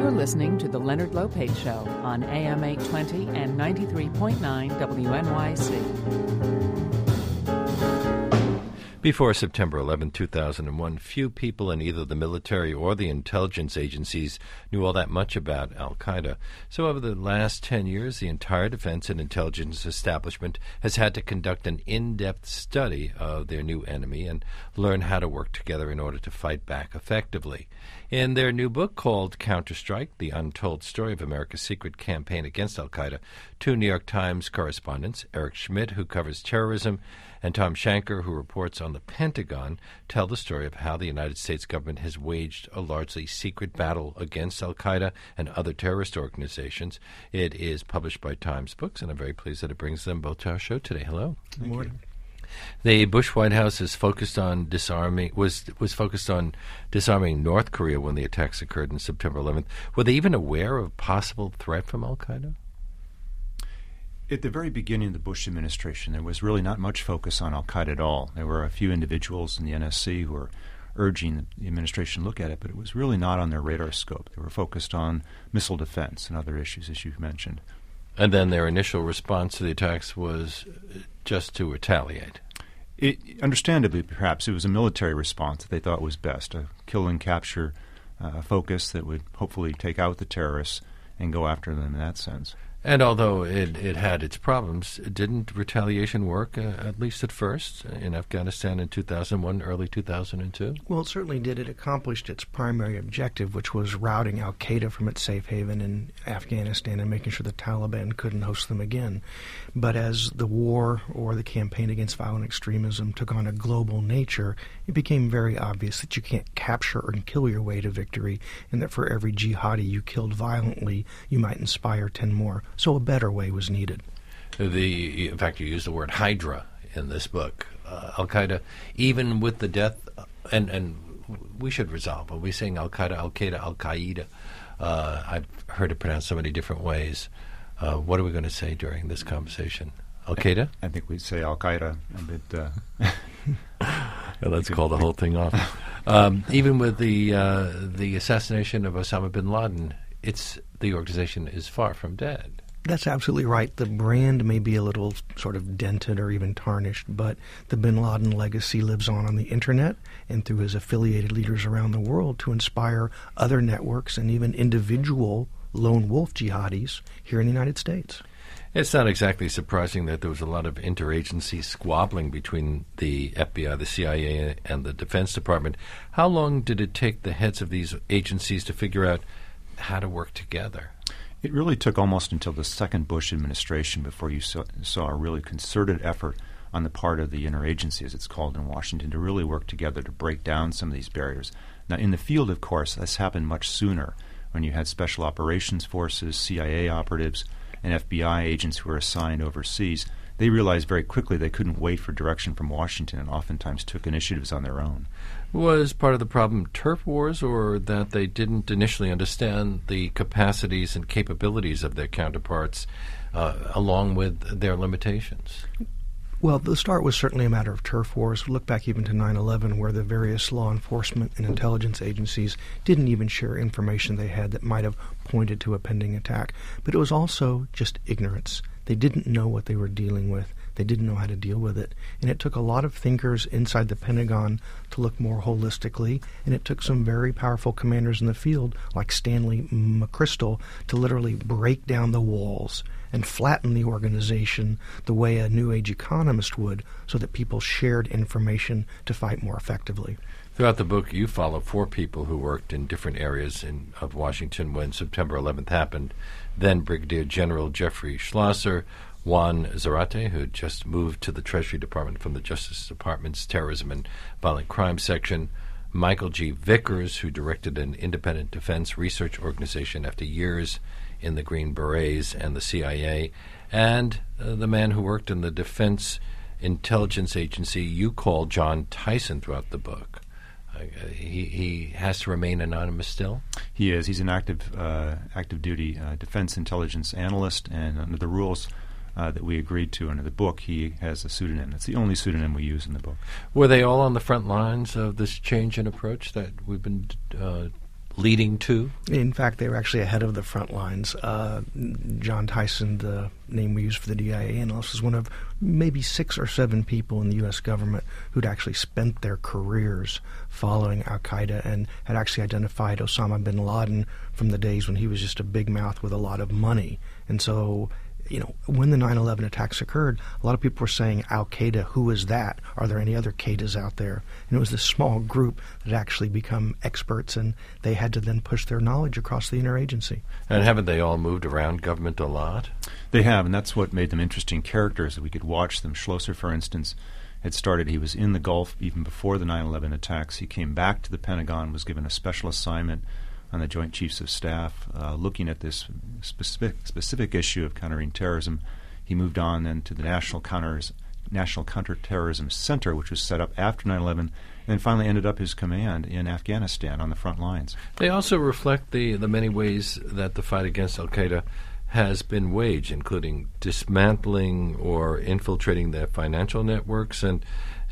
You're listening to The Leonard Lopate Show on AM 820 and 93.9 WNYC. Before September 11, 2001, few people in either the military or the intelligence agencies knew all that much about al-Qaeda. So over the last 10 years, the entire defense and intelligence establishment has had to conduct an in-depth study of their new enemy and learn how to work together in order to fight back effectively. In their new book called Counter-Strike, The Untold Story of America's Secret Campaign Against al-Qaeda, two New York Times correspondents, Eric Schmidt, who covers terrorism, and Tom Shanker, who reports on the Pentagon, tell the story of how the United States government has waged a largely secret battle against al-Qaeda and other terrorist organizations. It is published by Times Books, and I'm very pleased that it brings them both to our show today. Hello. Good morning. The Bush White House is focused on was focused on disarming North Korea when the attacks occurred on September 11th. Were they even aware of possible threat from al-Qaeda? At the very beginning of the Bush administration, there was really not much focus on al-Qaeda at all. There were a few individuals in the NSC who were urging the administration to look at it, but it was really not on their radar scope. They were focused on missile defense and other issues, as you've mentioned. And then their initial response to the attacks was just to retaliate. Understandably, perhaps, it was a military response that they thought was best, a kill and capture focus that would hopefully take out the terrorists and go after them in that sense. And although it had its problems, didn't retaliation work, at least at first, in Afghanistan in 2001, early 2002? Well, it certainly did. It accomplished its primary objective, which was routing al-Qaeda from its safe haven in Afghanistan and making sure the Taliban couldn't host them again. But as the war or the campaign against violent extremism took on a global nature, it became very obvious that you can't capture and kill your way to victory, and that for every jihadi you killed violently, you might inspire 10 more. So a better way was needed. In fact, you use the word Hydra in this book. Al-Qaeda, even with the death, and we should resolve. Are we saying Al-Qaeda, Al-Qaeda, Al-Qaeda? I've heard it pronounced so many different ways. What are we going to say during this conversation? Al-Qaeda? I think we'd say Al-Qaeda. Let's call the whole thing off. Even with the assassination of Osama bin Laden, the organization is far from dead. That's absolutely right. The brand may be a little sort of dented or even tarnished, but the bin Laden legacy lives on the Internet and through his affiliated leaders around the world to inspire other networks and even individual lone wolf jihadis here in the United States. It's not exactly surprising that there was a lot of interagency squabbling between the FBI, the CIA, and the Defense Department. How long did it take the heads of these agencies to figure out how to work together? It really took almost until the second Bush administration before you saw a really concerted effort on the part of the interagency, as it's called in Washington, to really work together to break down some of these barriers. Now, in the field, of course, this happened much sooner when you had special operations forces, CIA operatives, and FBI agents who were assigned overseas. They realized very quickly they couldn't wait for direction from Washington and oftentimes took initiatives on their own. Was part of the problem turf wars, or that they didn't initially understand the capacities and capabilities of their counterparts along with their limitations? Well, the start was certainly a matter of turf wars. Look back even to 9/11, where the various law enforcement and intelligence agencies didn't even share information they had that might have pointed to a pending attack. But it was also just ignorance. They didn't know what they were dealing with. They didn't know how to deal with it. And it took a lot of thinkers inside the Pentagon to look more holistically, and it took some very powerful commanders in the field, like Stanley McChrystal, to literally break down the walls and flatten the organization the way a New Age economist would, so that people shared information to fight more effectively. Throughout the book, you follow 4 people who worked in different areas of Washington when September 11th happened. Then Brigadier General Jeffrey Schlosser, Juan Zarate, who had just moved to the Treasury Department from the Justice Department's Terrorism and Violent Crime section, Michael G. Vickers, who directed an independent defense research organization after years in the Green Berets and the CIA, and the man who worked in the Defense Intelligence Agency you call John Tyson throughout the book. He has to remain anonymous still? He is. He's an active duty defense intelligence analyst, and under the rules that we agreed to under the book, he has a pseudonym. It's the only pseudonym we use in the book. Were they all on the front lines of this change in approach that we've been leading to? In fact, they were actually ahead of the front lines. John Tyson, the name we use for the DIA analyst, is one of maybe 6 or 7 people in the U.S. government who'd actually spent their careers following al-Qaeda and had actually identified Osama bin Laden from the days when he was just a big mouth with a lot of money. And so, when the 9/11 attacks occurred, a lot of people were saying, Al-Qaeda, who is that? Are there any other Qaedas out there? And it was this small group that had actually become experts, and they had to then push their knowledge across the interagency. And haven't they all moved around government a lot? They have, and that's what made them interesting characters, that we could watch them. Schlosser, for instance, he was in the Gulf even before the 9/11 attacks. He came back to the Pentagon, was given a special assignment on the Joint Chiefs of Staff, looking at this specific issue of countering terrorism. He moved on then to the National Counterterrorism Center, which was set up after 9/11, and then finally ended up his command in Afghanistan on the front lines. They also reflect the many ways that the fight against al-Qaeda has been waged, including dismantling or infiltrating their financial networks and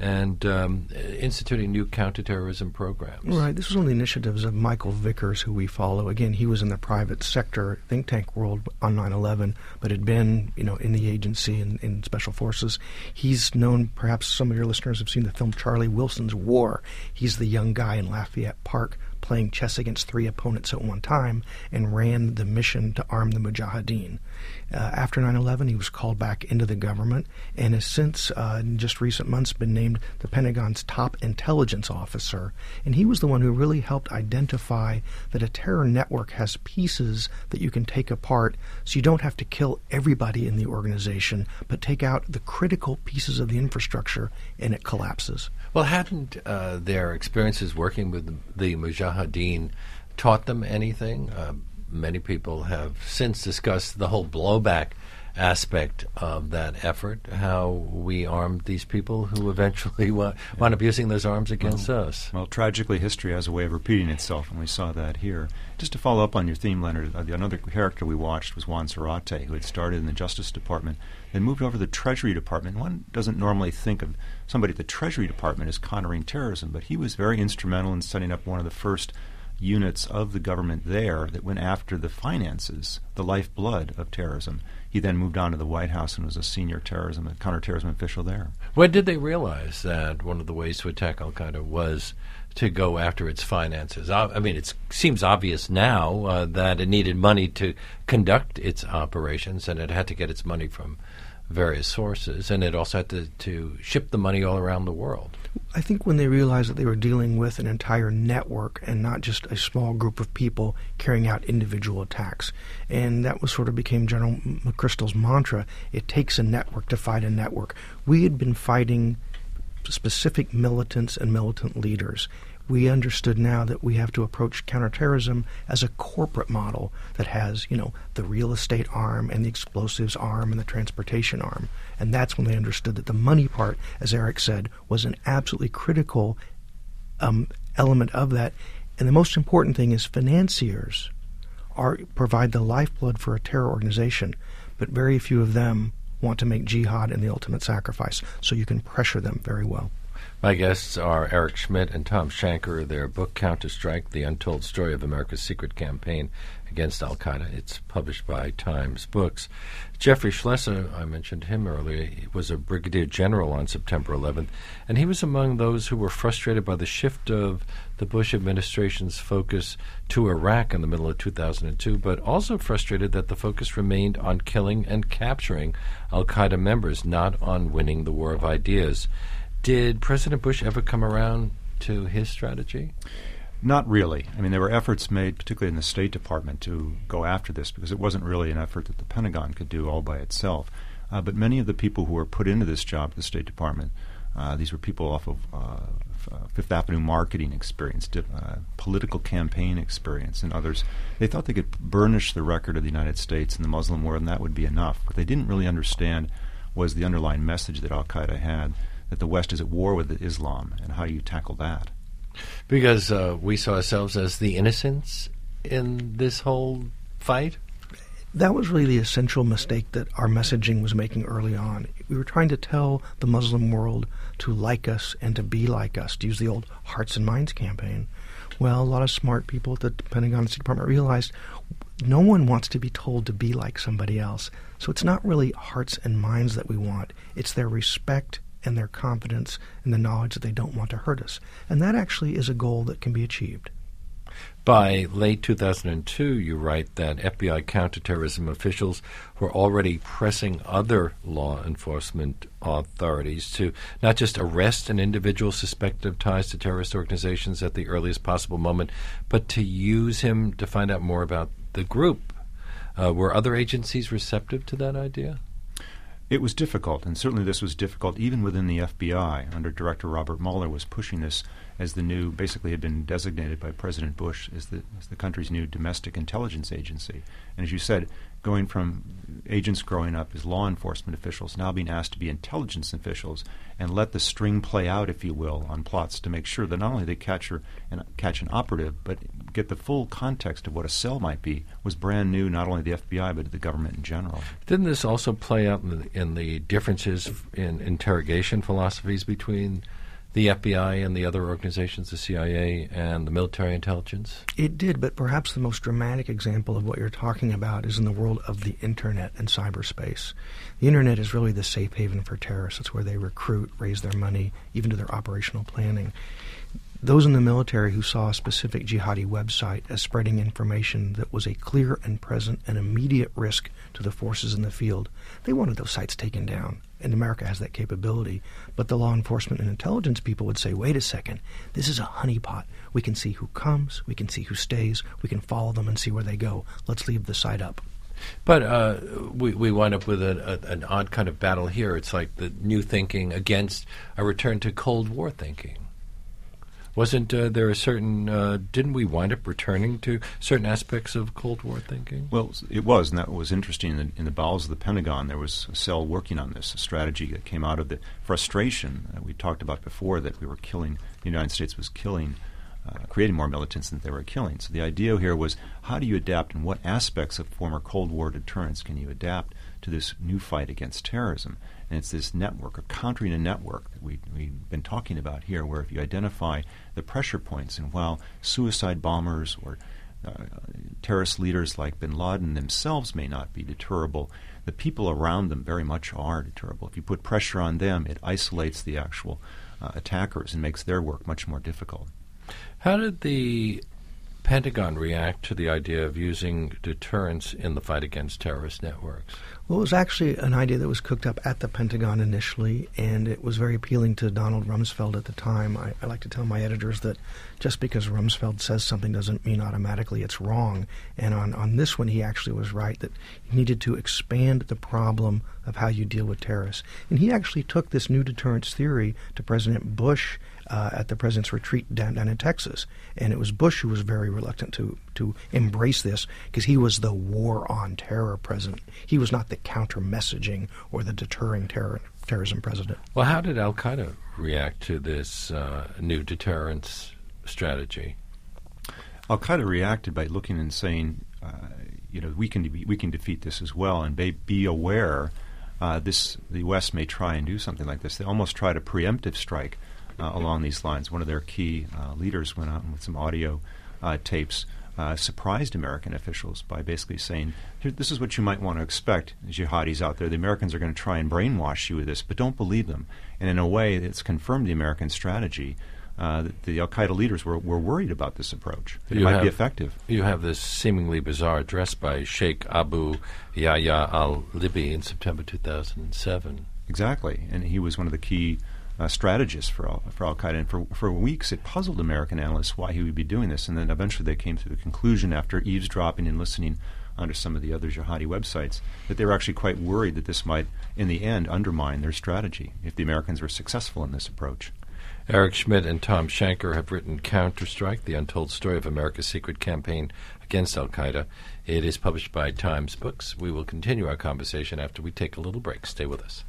instituting new counterterrorism programs. Right. This was one of the initiatives of Michael Vickers, who we follow. Again, he was in the private sector think tank world on 9/11, but had been, in the agency and in special forces. He's known, perhaps some of your listeners have seen the film Charlie Wilson's War. He's the young guy in Lafayette Park playing chess against 3 opponents at one time and ran the mission to arm the Mujahideen. After 9/11, he was called back into the government and has since, in just recent months, been named the Pentagon's top intelligence officer. And he was the one who really helped identify that a terror network has pieces that you can take apart, so you don't have to kill everybody in the organization, but take out the critical pieces of the infrastructure and it collapses. Well, hadn't their experiences working with the Mujahideen taught them anything? Many people have since discussed the whole blowback aspect of that effort, how we armed these people who eventually wound up using those arms against us. Well, tragically, history has a way of repeating itself, and we saw that here. Just to follow up on your theme, Leonard, another character we watched was Juan Zarate, who had started in the Justice Department and moved over to the Treasury Department. One doesn't normally think of somebody at the Treasury Department as countering terrorism, but he was very instrumental in setting up one of the first units of the government there that went after the finances, the lifeblood of terrorism. He then moved on to the White House and was a senior counterterrorism official there. When did they realize that one of the ways to attack al-Qaeda was to go after its finances? I mean, it seems obvious now that it needed money to conduct its operations, and it had to get its money from various sources, and it also had to ship the money all around the world. I think when they realized that they were dealing with an entire network and not just a small group of people carrying out individual attacks, and that was sort of became General McChrystal's mantra, it takes a network to fight a network. We had been fighting specific militants and militant leaders. We understood now that we have to approach counterterrorism as a corporate model that has, the real estate arm and the explosives arm and the transportation arm. And that's when they understood that the money part, as Eric said, was an absolutely critical element of that. And the most important thing is financiers provide the lifeblood for a terror organization, but very few of them want to make jihad and the ultimate sacrifice. So you can pressure them very well. My guests are Eric Schmidt and Tom Shanker. Their book, Counterstrike, The Untold Story of America's Secret Campaign Against al-Qaeda. It's published by Times Books. Jeffrey Schlosser, I mentioned him earlier, he was a brigadier general on September 11th, and he was among those who were frustrated by the shift of the Bush administration's focus to Iraq in the middle of 2002, but also frustrated that the focus remained on killing and capturing al-Qaeda members, not on winning the war of ideas. Did President Bush ever come around to his strategy? Not really. I mean, there were efforts made, particularly in the State Department, to go after this because it wasn't really an effort that the Pentagon could do all by itself. But many of the people who were put into this job at the State Department, these were people off of Fifth Avenue marketing experience, political campaign experience, and others. They thought they could burnish the record of the United States and the Muslim world, and that would be enough. What they didn't really understand was the underlying message that al-Qaeda had, that the West is at war with Islam, and how you tackle that. Because we saw ourselves as the innocents in this whole fight? That was really the essential mistake that our messaging was making early on. We were trying to tell the Muslim world to like us and to be like us, to use the old Hearts and Minds campaign. Well, a lot of smart people at the Pentagon and State Department realized no one wants to be told to be like somebody else. So it's not really hearts and minds that we want. It's their respect and their confidence and the knowledge that they don't want to hurt us. And that actually is a goal that can be achieved. By late 2002, you write that FBI counterterrorism officials were already pressing other law enforcement authorities to not just arrest an individual suspected of ties to terrorist organizations at the earliest possible moment, but to use him to find out more about the group. Were other agencies receptive to that idea? It was difficult, and certainly this was difficult even within the FBI. Under Director Robert Mueller was pushing this as the new, basically had been designated by President Bush as the country's new domestic intelligence agency. And as you said, going from agents growing up as law enforcement officials, now being asked to be intelligence officials and let the string play out, if you will, on plots to make sure that not only they catch an operative, but get the full context of what a cell might be, was brand new, not only to the FBI, but to the government in general. Didn't this also play out in the differences in interrogation philosophies between the FBI and the other organizations, the CIA and the military intelligence? It did, but perhaps the most dramatic example of what you're talking about is in the world of the Internet and cyberspace. The Internet is really the safe haven for terrorists. It's where they recruit, raise their money, even do their operational planning. Those in the military who saw a specific jihadi website as spreading information that was a clear and present and immediate risk to the forces in the field, they wanted those sites taken down. And America has that capability. But the law enforcement and intelligence people would say, wait a second, this is a honeypot. We can see who comes, we can see who stays, we can follow them and see where they go. Let's leave the site up. But we wind up with an odd kind of battle here. It's like the new thinking against a return to Cold War thinking. Wasn't there a certain, didn't we wind up returning to certain aspects of Cold War thinking? Well, it was, and that was interesting. In the bowels of the Pentagon, there was a cell working on this, a strategy that came out of the frustration that we talked about before, that we were killing, the United States was killing, creating more militants than they were killing. So the idea here was, how do you adapt, and what aspects of former Cold War deterrence can you adapt to this new fight against terrorism? And it's this network, or countering a network that we've been talking about here, where if you identify the pressure points, and while suicide bombers or terrorist leaders like bin Laden themselves may not be deterrable, the people around them very much are deterrable. If you put pressure on them, it isolates the actual attackers and makes their work much more difficult. How did the Pentagon react to the idea of using deterrence in the fight against terrorist networks? Well, it was actually an idea that was cooked up at the Pentagon initially, and it was very appealing to Donald Rumsfeld at the time. I like to tell my editors that just because Rumsfeld says something doesn't mean automatically it's wrong. And on this one, he actually was right, that you needed to expand the problem of how you deal with terrorists. And he actually took this new deterrence theory to President Bush at the president's retreat down in Texas. And it was Bush who was very reluctant to embrace this, because he was the war on terror president. He was not the counter-messaging or the deterring terrorism president. Well, how did al-Qaeda react to this new deterrence strategy? Al-Qaeda reacted by looking and saying, we can defeat this as well, and be aware the West may try and do something like this. They almost tried a preemptive strike along these lines. One of their key leaders went out with some audio tapes, surprised American officials by basically saying, this is what you might want to expect, jihadis out there. The Americans are going to try and brainwash you with this, but don't believe them. And in a way, it's confirmed the American strategy. The al-Qaeda leaders were worried about this approach. It might be effective. You have this seemingly bizarre address by Sheikh Abu Yahya al-Libi in September 2007. Exactly, and he was one of the key strategists for al-Qaeda, and for weeks it puzzled American analysts why he would be doing this, and then eventually they came to the conclusion, after eavesdropping and listening under some of the other jihadi websites, that they were actually quite worried that this might, in the end, undermine their strategy if the Americans were successful in this approach. Eric Schmidt and Tom Shanker have written Counterstrike, The Untold Story of America's Secret Campaign Against al-Qaeda. It is published by Times Books. We will continue our conversation after we take a little break. Stay with us.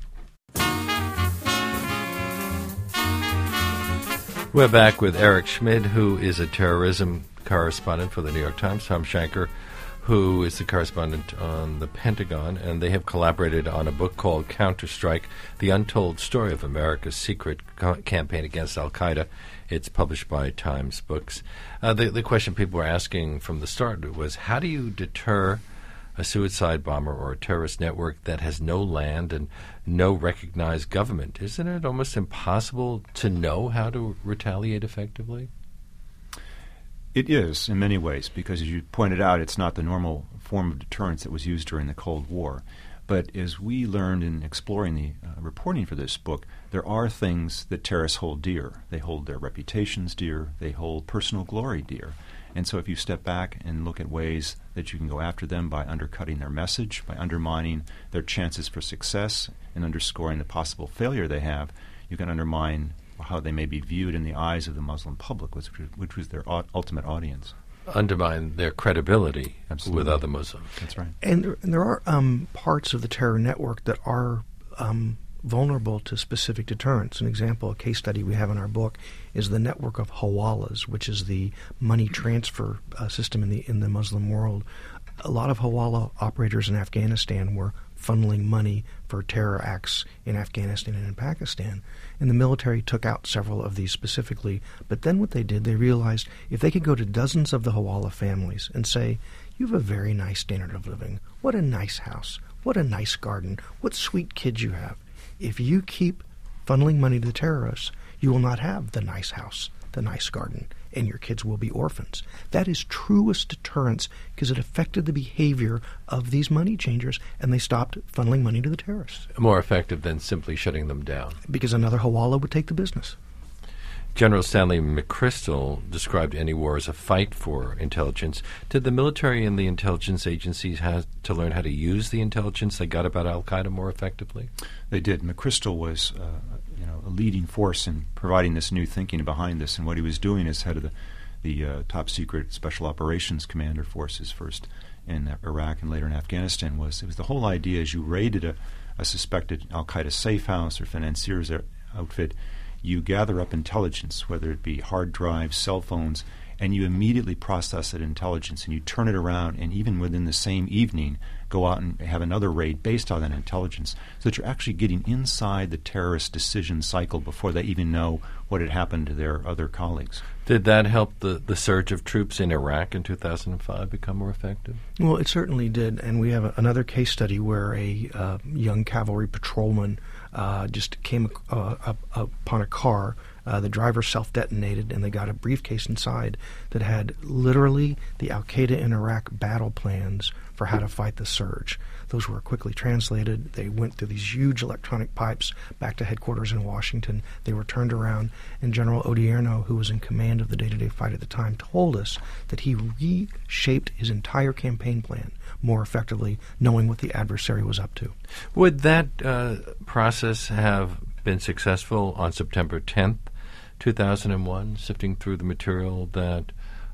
We're back with Eric Schmidt, who is a terrorism correspondent for the New York Times, Tom Shanker, who is the correspondent on the Pentagon, and they have collaborated on a book called Counterstrike, The Untold Story of America's Secret Campaign Against al-Qaeda. It's published by Times Books. The question people were asking from the start was, how do you deter a suicide bomber or a terrorist network that has no land and no recognized government? Isn't it almost impossible to know how to retaliate effectively? It is, in many ways, because as you pointed out, it's not the normal form of deterrence that was used during the Cold War. But as we learned in exploring the reporting for this book, there are things that terrorists hold dear. They hold their reputations dear. They hold personal glory dear. And so if you step back and look at ways that you can go after them by undercutting their message, by undermining their chances for success, and underscoring the possible failure they have, you can undermine how they may be viewed in the eyes of the Muslim public, which was their ultimate audience. Undermine their credibility Absolutely. with other Muslims. That's right. And there are parts of the terror network that are vulnerable to specific deterrents. An example, a case study we have in our book, is the network of Hawalas, which is the money transfer system in the Muslim world. A lot of Hawala operators in Afghanistan were funneling money for terror acts in Afghanistan and in Pakistan. And the military took out several of these specifically. But then what they did, they realized if they could go to dozens of the Hawala families and say, you have a very nice standard of living. What a nice house. What a nice garden. What sweet kids you have. If you keep funneling money to the terrorists, you will not have the nice house, the nice garden, and your kids will be orphans. That is truest deterrence because it affected the behavior of these money changers, and they stopped funneling money to the terrorists. More effective than simply shutting them down. Because another Hawala would take the business. General Stanley McChrystal described any war as a fight for intelligence. Did the military and the intelligence agencies have to learn how to use the intelligence they got about al-Qaeda more effectively? They did. McChrystal was a leading force in providing this new thinking behind this, and what he was doing as head of the top secret Special Operations Commander Forces, first in Iraq and later in Afghanistan, was the whole idea as you raided a suspected al-Qaeda safe house or financier's outfit, you gather up intelligence, whether it be hard drives, cell phones, and you immediately process that intelligence and you turn it around, and even within the same evening go out and have another raid based on that intelligence, so that you're actually getting inside the terrorist decision cycle before they even know what had happened to their other colleagues. Did that help the surge of troops in Iraq in 2005 become more effective? Well, it certainly did, and we have another case study where a young cavalry patrolman just came upon a car. The driver self-detonated, and they got a briefcase inside that had literally the al-Qaeda in Iraq battle plans for how to fight the surge. Those were quickly translated. They went through these huge electronic pipes back to headquarters in Washington. They were turned around, and General Odierno, who was in command of the day-to-day fight at the time, told us that he reshaped his entire campaign plan more effectively, knowing what the adversary was up to. Would that process have been successful on September 10th, 2001, sifting through the material that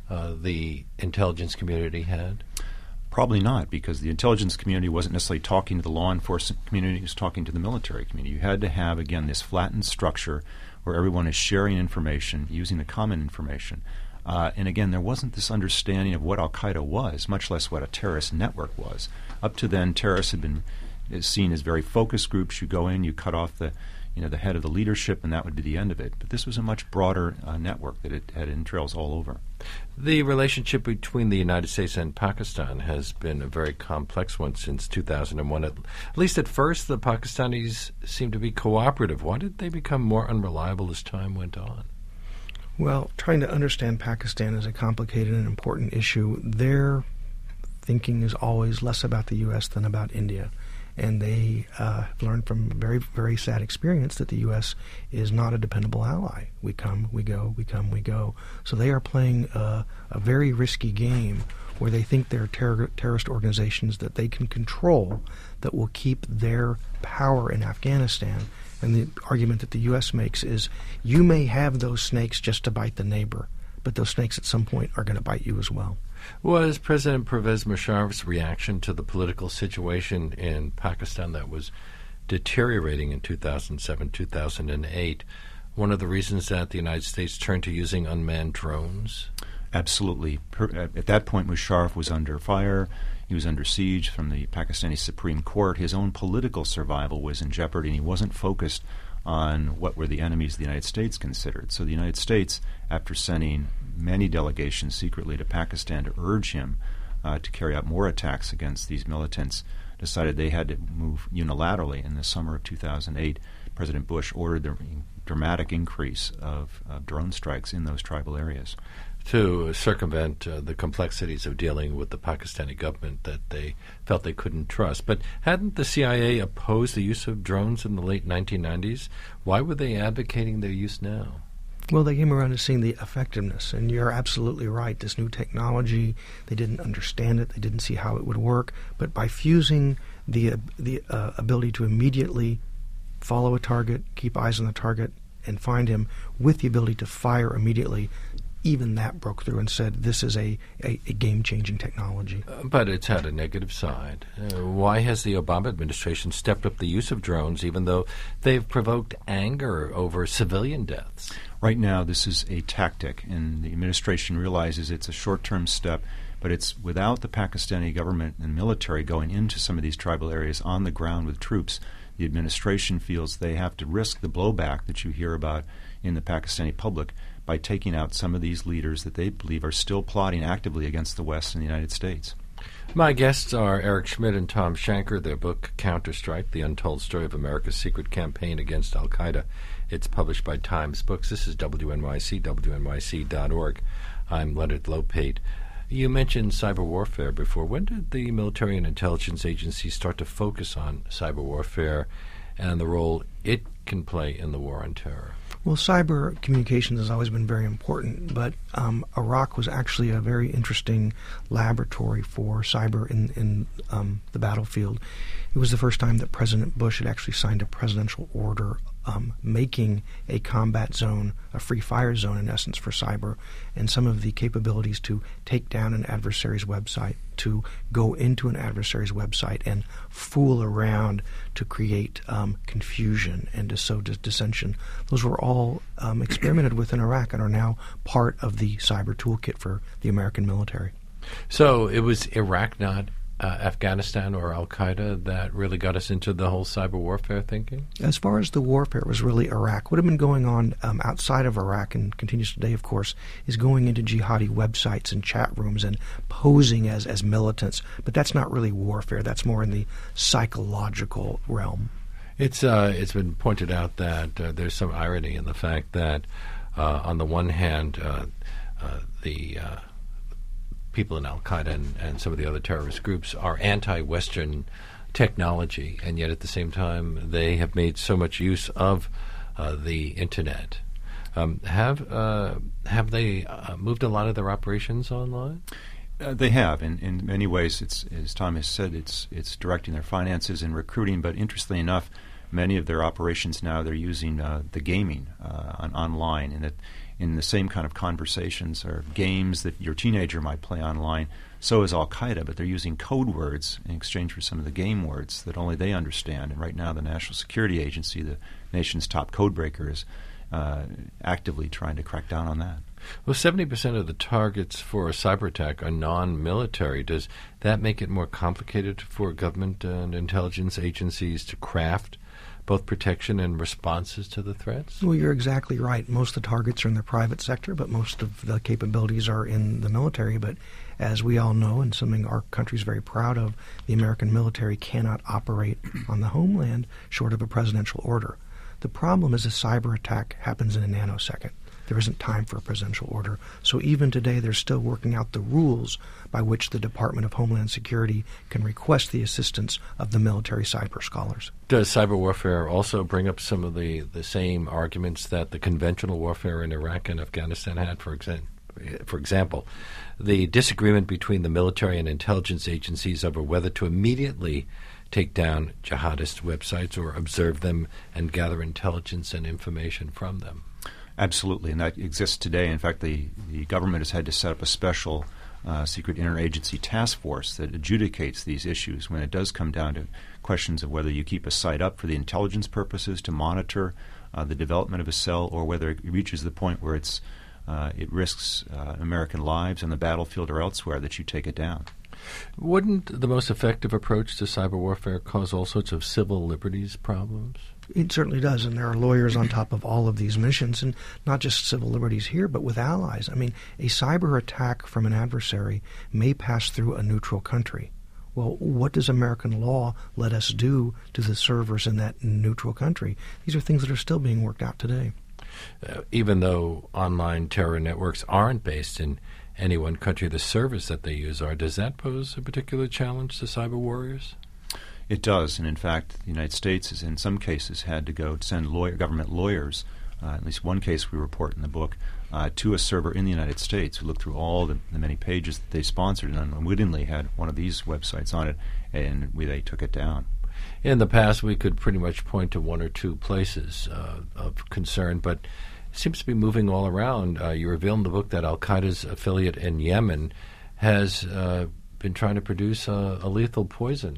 the intelligence community had? Probably not, because the intelligence community wasn't necessarily talking to the law enforcement community, it was talking to the military community. You had to have, again, this flattened structure where everyone is sharing information, using the common information. And again, there wasn't this understanding of what al-Qaeda was, much less what a terrorist network was. Up to then, terrorists had been seen as very focused groups. You go in, you cut off the head of the leadership, and that would be the end of it. But this was a much broader network that it had entrails all over. The relationship between the United States and Pakistan has been a very complex one since 2001. At least at first, the Pakistanis seemed to be cooperative. Why did they become more unreliable as time went on? Well, trying to understand Pakistan is a complicated and important issue. Their thinking is always less about the U.S. than about India. And they have learned from very, very sad experience that the U.S. is not a dependable ally. We come, we go, we come, we go. So they are playing a very risky game where they think they're terrorist organizations that they can control that will keep their power in Afghanistan. And the argument that the U.S. makes is you may have those snakes just to bite the neighbor, but those snakes at some point are going to bite you as well. Was President Pervez Musharraf's reaction to the political situation in Pakistan that was deteriorating in 2007, 2008, one of the reasons that the United States turned to using unmanned drones? Absolutely. At that point, Musharraf was under fire. He was under siege from the Pakistani Supreme Court. His own political survival was in jeopardy, and he wasn't focused on what were the enemies the United States considered. So the United States, after sending many delegations secretly to Pakistan to urge him to carry out more attacks against these militants, decided they had to move unilaterally. In the summer of 2008, President Bush ordered the dramatic increase of drone strikes in those tribal areas. To circumvent the complexities of dealing with the Pakistani government that they felt they couldn't trust. But hadn't the CIA opposed the use of drones in the late 1990s? Why were they advocating their use now? Well, they came around to seeing the effectiveness, and you're absolutely right. This new technology, they didn't understand it, they didn't see how it would work, but by fusing the ability to immediately follow a target, keep eyes on the target, and find him with the ability to fire immediately, even that broke through and said this is a game-changing technology. But it's had a negative side. Why has the Obama administration stepped up the use of drones even though they've provoked anger over civilian deaths? Right now, this is a tactic, and the administration realizes it's a short-term step, but it's without the Pakistani government and military going into some of these tribal areas on the ground with troops. The administration feels they have to risk the blowback that you hear about in the Pakistani public by taking out some of these leaders that they believe are still plotting actively against the West and the United States. My guests are Eric Schmidt and Tom Shanker. Their book, Counterstrike, The Untold Story of America's Secret Campaign Against al-Qaeda. It's published by Times Books. This is WNYC, WNYC.org. I'm Leonard Lopate. You mentioned cyber warfare before. When did the military and intelligence agencies start to focus on cyber warfare and the role it can play in the war on terror? Well, cyber communications has always been very important, but Iraq was actually a very interesting laboratory for cyber in the battlefield. It was the first time that President Bush had actually signed a presidential order making a combat zone, a free fire zone in essence for cyber, and some of the capabilities to take down an adversary's website, to go into an adversary's website and fool around to create confusion and to sow dissension. Those were all experimented with in Iraq and are now part of the cyber toolkit for the American military. So it was Iraq, not Afghanistan or al-Qaeda, that really got us into the whole cyber warfare thinking? As far as the warfare, it was really Iraq. What had been going on outside of Iraq, and continues today, of course, is going into jihadi websites and chat rooms and posing as militants. But that's not really warfare. That's more in the psychological realm. It's been pointed out that there's some irony in the fact that, on the one hand, the people in al-Qaeda and some of the other terrorist groups are anti-Western technology, and yet at the same time they have made so much use of the Internet. Have they moved a lot of their operations online? They have. In many ways, it's, as Tom has said, it's directing their finances and recruiting, but interestingly enough, many of their operations now, they're using the gaming online, and in the same kind of conversations or games that your teenager might play online. So is al-Qaeda, but they're using code words in exchange for some of the game words that only they understand. And right now the National Security Agency, the nation's top code breaker, is actively trying to crack down on that. Well, 70% of the targets for a cyber attack are non-military. Does that make it more complicated for government and intelligence agencies to craft both protection and responses to the threats? Well, you're exactly right. Most of the targets are in the private sector, but most of the capabilities are in the military. But as we all know, and something our country is very proud of, the American military cannot operate on the homeland short of a presidential order. The problem is a cyber attack happens in a nanosecond. There isn't time for a presidential order. So even today, they're still working out the rules by which the Department of Homeland Security can request the assistance of the military cyber scholars. Does cyber warfare also bring up some of the same arguments that the conventional warfare in Iraq and Afghanistan had? For example, the disagreement between the military and intelligence agencies over whether to immediately take down jihadist websites or observe them and gather intelligence and information from them. Absolutely, and that exists today. In fact, the government has had to set up a special secret interagency task force that adjudicates these issues when it does come down to questions of whether you keep a site up for the intelligence purposes to monitor the development of a cell, or whether it reaches the point where it's it risks American lives on the battlefield or elsewhere that you take it down. Wouldn't the most effective approach to cyber warfare cause all sorts of civil liberties problems? It certainly does, and there are lawyers on top of all of these missions, and not just civil liberties here, but with allies. I mean, a cyber attack from an adversary may pass through a neutral country. Well, what does American law let us do to the servers in that neutral country? These are things that are still being worked out today. Even though online terror networks aren't based in any one country, the servers that they use are. Does that pose a particular challenge to cyber warriors? It does, and in fact, the United States has in some cases had to go send government lawyers, at least one case we report in the book, to a server in the United States who looked through all the many pages that they sponsored and unwittingly had one of these websites on it, and they took it down. In the past, we could pretty much point to one or two places of concern, but it seems to be moving all around. You reveal in the book that al-Qaeda's affiliate in Yemen has been trying to produce a lethal poison.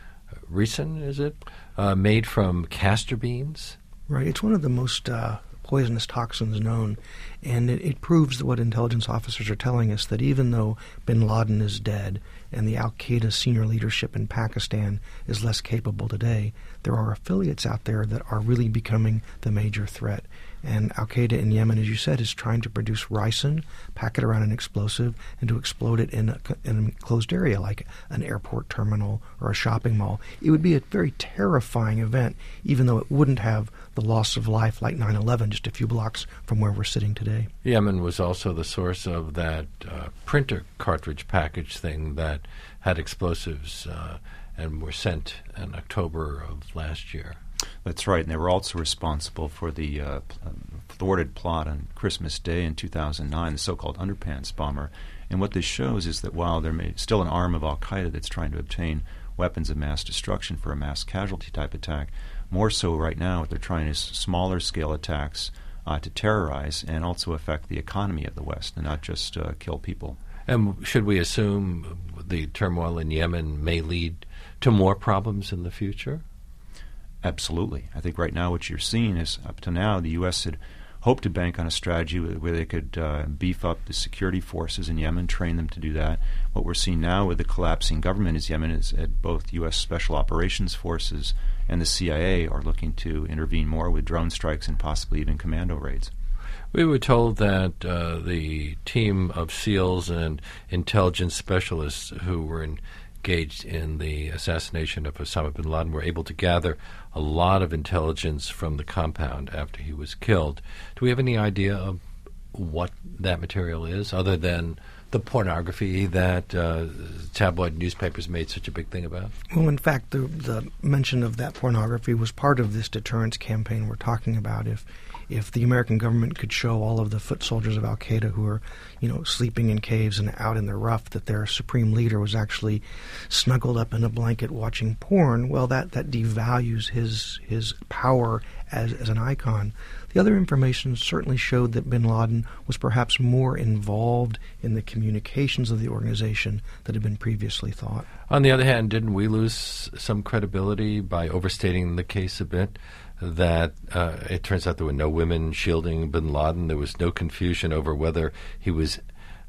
Ricin, is it? Made from castor beans? Right. It's one of the most poisonous toxins known, and it proves that what intelligence officers are telling us, that even though bin Laden is dead and the al-Qaeda senior leadership in Pakistan is less capable today, there are affiliates out there that are really becoming the major threat. And al-Qaeda in Yemen, as you said, is trying to produce ricin, pack it around an explosive, and to explode it in an enclosed area like an airport terminal or a shopping mall. It would be a very terrifying event, even though it wouldn't have the loss of life like 9/11 just a few blocks from where we're sitting today. Yemen was also the source of that printer cartridge package thing that had explosives and were sent in October of last year. That's right, and they were also responsible for the thwarted plot on Christmas Day in 2009, the so-called underpants bomber. And what this shows is that while there may still an arm of al-Qaeda that's trying to obtain weapons of mass destruction for a mass casualty type attack, more so right now what they're trying is smaller scale attacks to terrorize and also affect the economy of the West and not just kill people. And should we assume the turmoil in Yemen may lead to more problems in the future? Absolutely. I think right now what you're seeing is, up to now, the U.S. had hoped to bank on a strategy where they could beef up the security forces in Yemen, train them to do that. What we're seeing now with the collapsing government in Yemen is that both U.S. Special Operations Forces and the CIA are looking to intervene more with drone strikes and possibly even commando raids. We were told that the team of SEALs and intelligence specialists who were engaged in the assassination of Osama bin Laden were able to gather a lot of intelligence from the compound after he was killed. Do we have any idea of what that material is, other than the pornography that tabloid newspapers made such a big thing about? Well, in fact, the mention of that pornography was part of this deterrence campaign we're talking about. If the American government could show all of the foot soldiers of al-Qaeda who are, sleeping in caves and out in the rough, that their supreme leader was actually snuggled up in a blanket watching porn, well, that devalues his power as an icon. The other information certainly showed that bin Laden was perhaps more involved in the communications of the organization than had been previously thought. On the other hand, didn't we lose some credibility by overstating the case a bit? That it turns out there were no women shielding bin Laden. There was no confusion over whether he was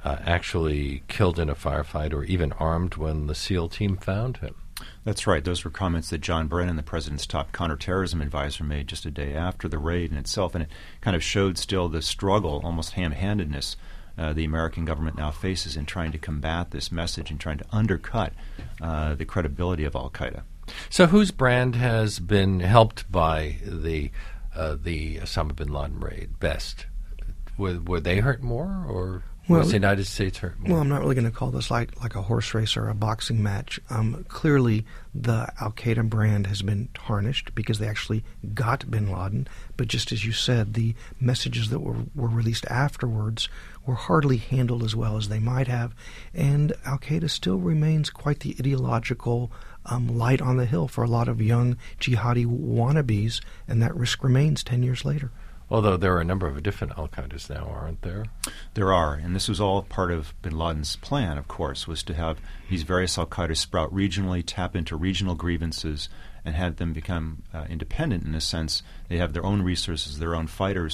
actually killed in a firefight or even armed when the SEAL team found him. That's right. Those were comments that John Brennan, the president's top counterterrorism advisor, made just a day after the raid in itself, and it kind of showed still the struggle, almost ham-handedness, the American government now faces in trying to combat this message and trying to undercut the credibility of al-Qaeda. So whose brand has been helped by the Osama bin Laden raid best? Were they hurt more, or was the United States hurt more? Well, I'm not really going to call this like a horse race or a boxing match. Clearly, the al-Qaeda brand has been tarnished because they actually got bin Laden. But just as you said, the messages that were released afterwards were hardly handled as well as they might have. And al-Qaeda still remains quite the ideological light on the hill for a lot of young jihadi wannabes, and that risk remains 10 years later. Although there are a number of different al-Qaedas now, aren't there? There are, and this was all part of bin Laden's plan, of course, was to have these various al-Qaedas sprout regionally, tap into regional grievances, and have them become independent in a sense. They have their own resources, their own fighters,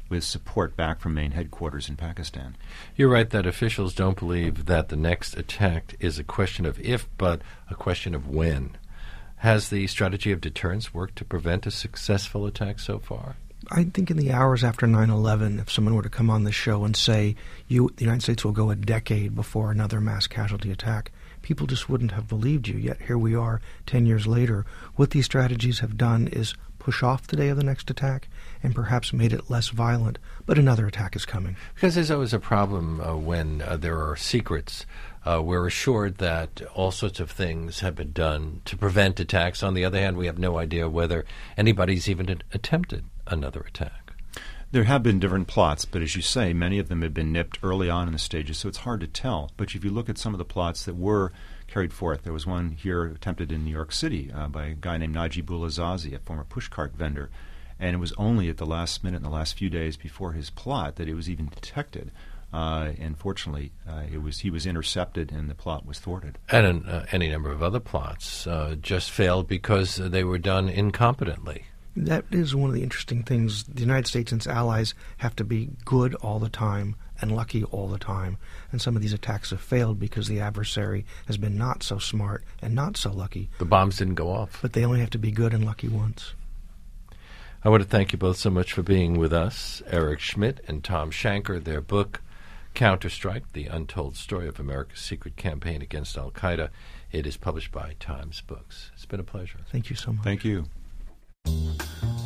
with support back from main headquarters in Pakistan. You're right that officials don't believe that the next attack is a question of if, but a question of when. Has the strategy of deterrence worked to prevent a successful attack so far? I think in the hours after 9/11, if someone were to come on this show and say, the United States will go a decade before another mass casualty attack, people just wouldn't have believed you. Yet here we are 10 years later. What these strategies have done is push off the day of the next attack and perhaps made it less violent. But another attack is coming. Because there's always a problem when there are secrets. We're assured that all sorts of things have been done to prevent attacks. On the other hand, we have no idea whether anybody's even attempted another attack. There have been different plots, but as you say, many of them have been nipped early on in the stages, so it's hard to tell. But if you look at some of the plots that were carried forth, there was one here attempted in New York City by a guy named Najibullah Zazi, a former pushcart vendor, and it was only at the last minute, in the last few days before his plot, that it was even detected. And fortunately, he was intercepted and the plot was thwarted. And any number of other plots just failed because they were done incompetently. That is one of the interesting things. The United States and its allies have to be good all the time and lucky all the time. And some of these attacks have failed because the adversary has been not so smart and not so lucky. The bombs didn't go off. But they only have to be good and lucky once. I want to thank you both so much for being with us. Eric Schmidt and Tom Shanker, their book, Counterstrike, The Untold Story of America's Secret Campaign Against Al-Qaeda. It is published by Times Books. It's been a pleasure. Thank you so much. Thank you.